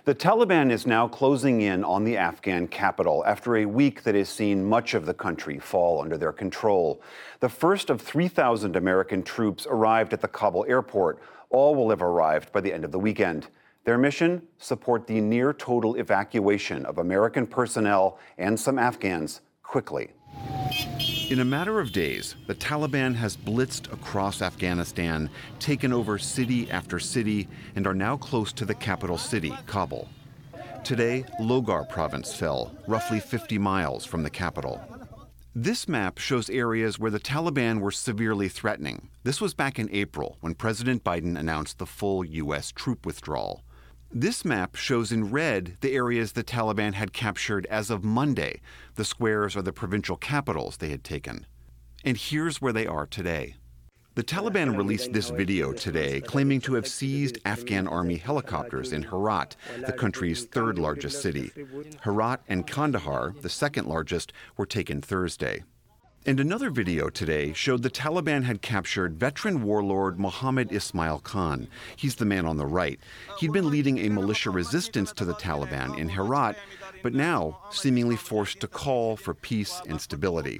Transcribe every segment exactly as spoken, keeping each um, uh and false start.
The Taliban is now closing in on the Afghan capital after a week that has seen much of the country fall under their control. The first of three thousand American troops arrived at the Kabul airport. All will have arrived by the end of the weekend. Their mission? Support the near-total evacuation of American personnel and some Afghans quickly. In a matter of days, the Taliban has blitzed across Afghanistan, taken over city after city, and are now close to the capital city, Kabul. Today, Logar province fell, roughly fifty miles from the capital. This map shows areas where the Taliban were severely threatening. This was back in April, when President Biden announced the full U S troop withdrawal. This map shows in red the areas the Taliban had captured as of Monday. The squares are the provincial capitals they had taken. And here's where they are today. The Taliban released this video today claiming to have seized Afghan army helicopters in Herat, the country's third largest city. Herat and Kandahar, the second largest, were taken Thursday. And another video today showed the Taliban had captured veteran warlord Mohammed Ismail Khan. He's the man on the right. He'd been leading a militia resistance to the Taliban in Herat, but now seemingly forced to call for peace and stability.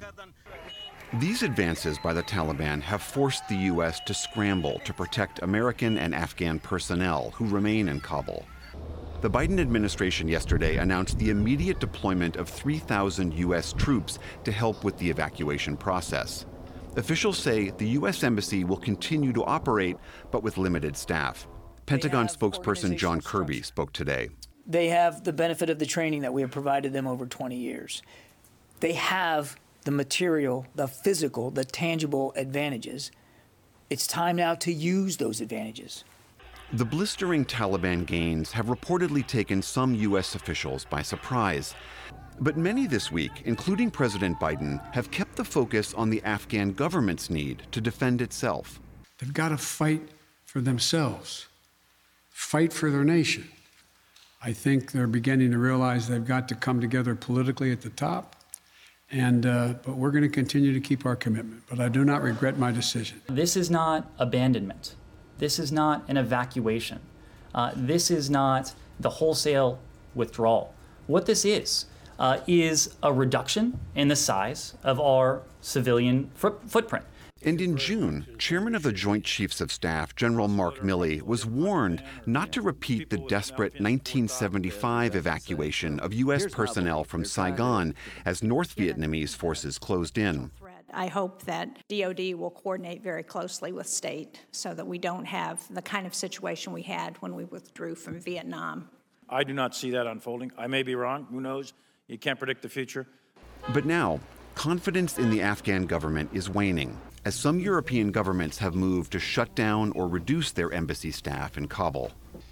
These advances by the Taliban have forced the U S to scramble to protect American and Afghan personnel who remain in Kabul. The Biden administration yesterday announced the immediate deployment of three thousand U S troops to help with the evacuation process. Officials say the U S Embassy will continue to operate, but with limited staff. Pentagon spokesperson John Kirby spoke today. They have the benefit of the training that we have provided them over twenty years. They have the material, the physical, the tangible advantages. It's time now to use those advantages. The blistering Taliban gains have reportedly taken some U S officials by surprise. But many this week, including President Biden, have kept the focus on the Afghan government's need to defend itself. They've got to fight for themselves, fight for their nation. I think they're beginning to realize they've got to come together politically at the top. And, uh, but we're going to continue to keep our commitment. But I do not regret my decision. This is not abandonment. This is not an evacuation. Uh, this is not the wholesale withdrawal. What this is, uh, is a reduction in the size of our civilian fo- footprint. And in June, Chairman of the Joint Chiefs of Staff, General Mark Milley, was warned not to repeat the desperate nineteen seventy-five evacuation of U S personnel from Saigon as North Vietnamese forces closed in. I hope that D O D will coordinate very closely with state so that we don't have the kind of situation we had when we withdrew from Vietnam. I do not see that unfolding. I may be wrong. Who knows? You can't predict the future. But now, confidence in the Afghan government is waning, as some European governments have moved to shut down or reduce their embassy staff in Kabul.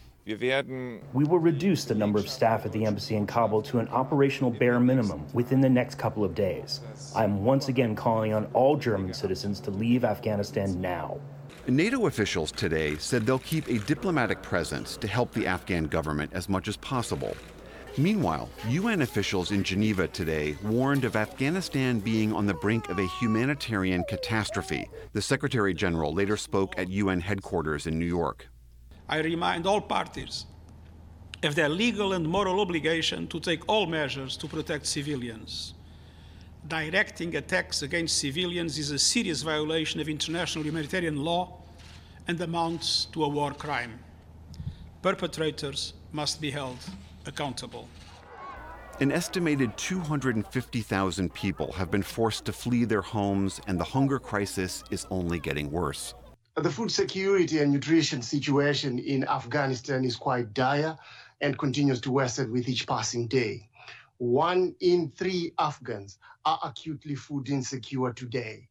We will reduce the number of staff at the embassy in Kabul to an operational bare minimum within the next couple of days. I am once again calling on all German citizens to leave Afghanistan now. NATO officials today said they'll keep a diplomatic presence to help the Afghan government as much as possible. Meanwhile, U N officials in Geneva today warned of Afghanistan being on the brink of a humanitarian catastrophe. The Secretary General later spoke at U N headquarters in New York. I remind all parties of their legal and moral obligation to take all measures to protect civilians. Directing attacks against civilians is a serious violation of international humanitarian law and amounts to a war crime. Perpetrators must be held accountable. An estimated two hundred fifty thousand people have been forced to flee their homes, and the hunger crisis is only getting worse. The food security and nutrition situation in Afghanistan is quite dire and continues to worsen with each passing day. One in three Afghans are acutely food insecure today.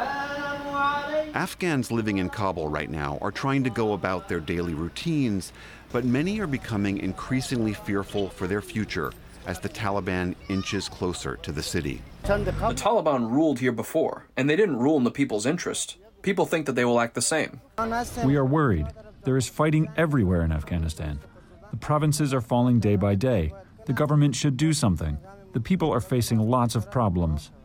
Afghans living in Kabul right now are trying to go about their daily routines, but many are becoming increasingly fearful for their future as the Taliban inches closer to the city. The Taliban ruled here before, and they didn't rule in the people's interest. People think that they will act the same. We are worried. There is fighting everywhere in Afghanistan. The provinces are falling day by day. The government should do something. The people are facing lots of problems.